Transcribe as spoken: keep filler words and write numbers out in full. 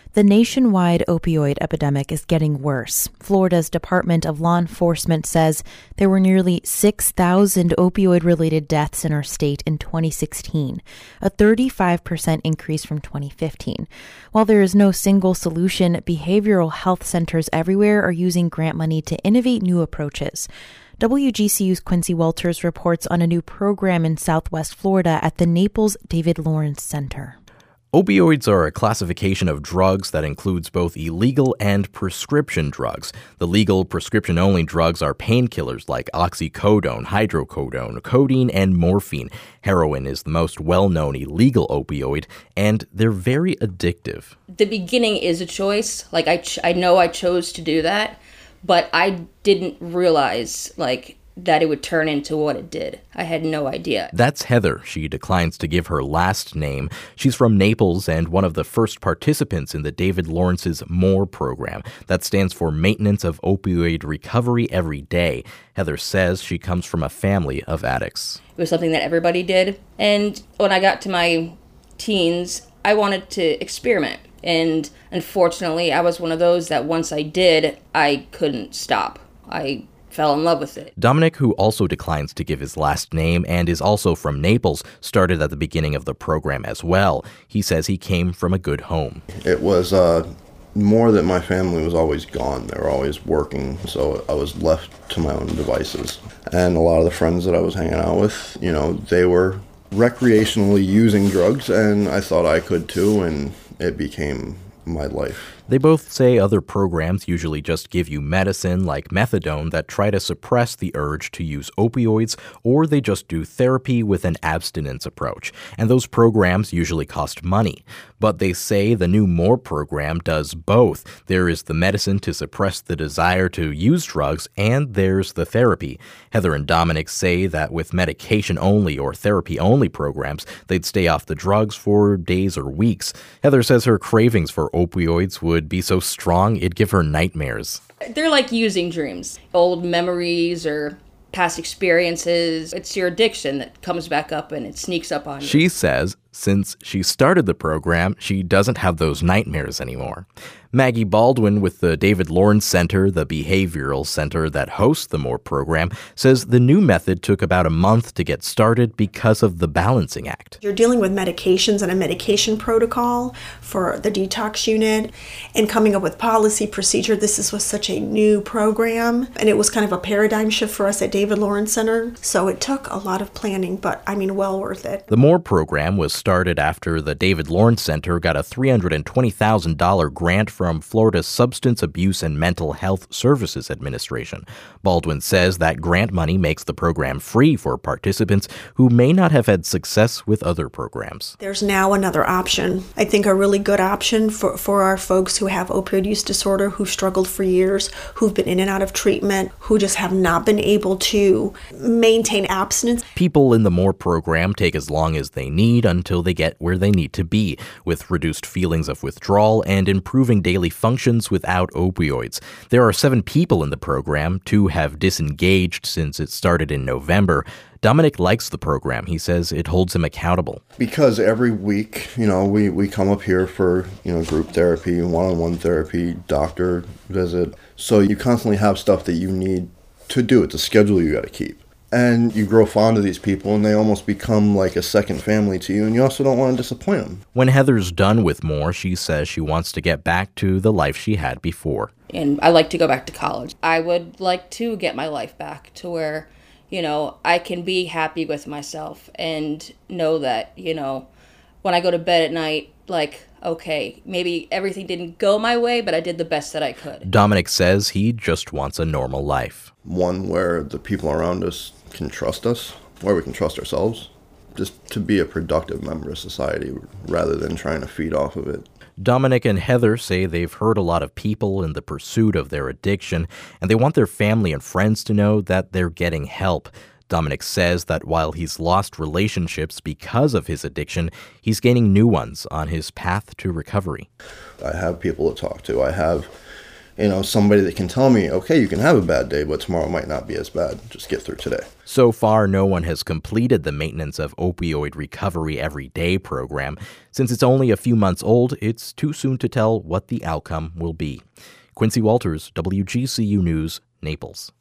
The nationwide opioid epidemic is getting worse. Florida's Department of Law Enforcement says there were nearly six thousand opioid-related deaths in our state in twenty sixteen, a thirty-five percent increase from twenty fifteen. While there is no single solution, behavioral health centers everywhere are using grant money to innovate new approaches. W G C U's Quincy Walters reports on a new program in Southwest Florida at the Naples David Lawrence Center. Opioids are a classification of drugs that includes both illegal and prescription drugs. The legal prescription-only drugs are painkillers like oxycodone, hydrocodone, codeine, and morphine. Heroin is the most well-known illegal opioid, and they're very addictive. The beginning is a choice. Like, I, ch- I know I chose to do that, but I didn't realize, like, that it would turn into what it did. I had no idea. That's Heather. She declines to give her last name. She's from Naples and one of the first participants in the David Lawrence's MORE program. That stands for Maintenance of Opioid Recovery Every Day. Heather says she comes from a family of addicts. It was something that everybody did. And when I got to my teens, I wanted to experiment. And unfortunately, I was one of those that once I did, I couldn't stop. I fell in love with it. Dominic, who also declines to give his last name and is also from Naples, started at the beginning of the program as well. He says he came from a good home. It was uh, more that my family was always gone. They were always working, so I was left to my own devices. And a lot of the friends that I was hanging out with, you know, they were recreationally using drugs, and I thought I could too, and it became my life. They both say other programs usually just give you medicine like methadone that try to suppress the urge to use opioids, or they just do therapy with an abstinence approach. And those programs usually cost money. But they say the new MORE program does both. There is the medicine to suppress the desire to use drugs, and there's the therapy. Heather and Dominic say that with medication-only or therapy-only programs, they'd stay off the drugs for days or weeks. Heather says her cravings for opioids would be so strong it'd give her nightmares. They're like using dreams, old memories or past experiences. It's your addiction that comes back up and it sneaks up on you. She says since she started the program, she doesn't have those nightmares anymore. Maggie Baldwin with the David Lawrence Center, the behavioral center that hosts the MORE program, says the new method took about a month to get started because of the balancing act. You're dealing with medications and a medication protocol for the detox unit and coming up with policy procedure. This is, was such a new program, and it was kind of a paradigm shift for us at David Lawrence Center. So it took a lot of planning, but I mean, well worth it. The MORE program was started after the David Lawrence Center got a three hundred twenty thousand dollars grant from Florida's Substance Abuse and Mental Health Services Administration. Baldwin says that grant money makes the program free for participants who may not have had success with other programs. There's now another option. I think a really good option for, for our folks who have opioid use disorder, who've struggled for years, who've been in and out of treatment, who just have not been able to maintain abstinence. People in the MORE program take as long as they need until they get where they need to be, with reduced feelings of withdrawal and improving daily functions without opioids. There are seven people in the program. Two have disengaged since it started in November. Dominic likes the program. He says it holds him accountable. Because every week, you know, we, we come up here for, you know, group therapy, one-on-one therapy, doctor visit. So you constantly have stuff that you need to do. It's a schedule you got to keep. And you grow fond of these people, and they almost become like a second family to you, and you also don't want to disappoint them. When Heather's done with MORE, she says she wants to get back to the life she had before. And I like to go back to college. I would like to get my life back to where, you know, I can be happy with myself and know that, you know, when I go to bed at night, like, okay, maybe everything didn't go my way, but I did the best that I could. Dominic says he just wants a normal life. One where the people around us can trust us, where we can trust ourselves, just to be a productive member of society rather than trying to feed off of it. Dominic and Heather say they've hurt a lot of people in the pursuit of their addiction, and they want their family and friends to know that they're getting help. Dominic says that while he's lost relationships because of his addiction, he's gaining new ones on his path to recovery. I have people to talk to. I have you know, somebody that can tell me, okay, you can have a bad day, but tomorrow might not be as bad. Just get through today. So far, no one has completed the Maintenance of Opioid Recovery Every Day program. Since it's only a few months old, it's too soon to tell what the outcome will be. Quincy Walters, W G C U News, Naples.